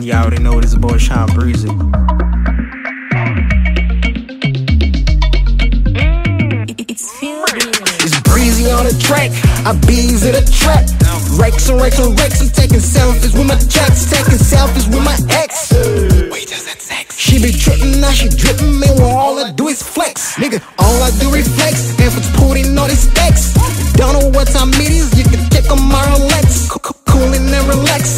y'all already know this boy Sean Breezy. It's Breezy on the track, I bees in the trap. Rex and Rex and Rex, I'm taking selfies with my jacks, taking selfies with my ex. Wait, does that sex? She be trippin', now she drippin', man, well, all I do is flex. Nigga, all I do is flex, efforts put in all these stacks. Don't know what time it is.